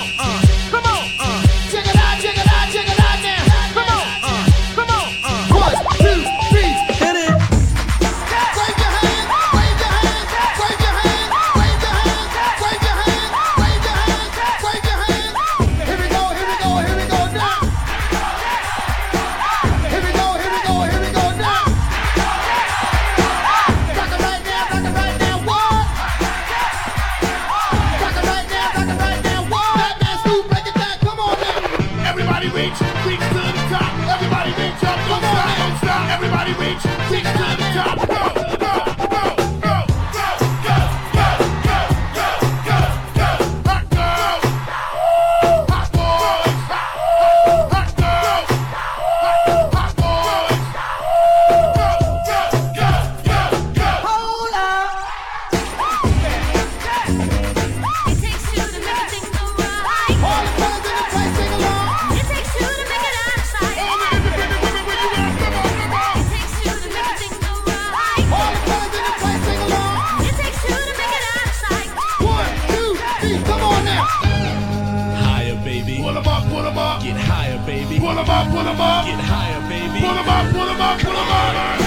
Come on. Check it out, check it out, check it out now. Come on. 1, 2, 3. Hit it. Wave your hand, wave your hand, wave your hand, wave your hand, wave your hand, wave your hand, wave your hand. Here we go, here we go, here we go now. Here we go, here we go, here we go now. Rock it right now, rock it right now, what? Rock it right now, rock it right now, what? Batman Scoop, break it down, come on now. Everybody reach to the top. Everybody reach up, don't stop, don't stop. Everybody reach to the top. Go, go, go, go, go, go, go, go, go, go, go. Hot girls, hot boys, hot girls, hot boys. Go, go, go, go, go. Hold up. It takes two to make a thing go right. All the fellas in the place, sing along. It takes two to make it out of sight. All the independent women, where you at? Come on, come on. It takes two to make a thing go right. All the fellas in the place, sing along. It takes two to make it out of sight. 1, 2, 3, come on now. Higher, baby. Pull 'em up, pull 'em up. Get higher, baby. Pull 'em up, pull 'em up. Get higher, baby. Pull 'em up, pull 'em up, pull 'em up.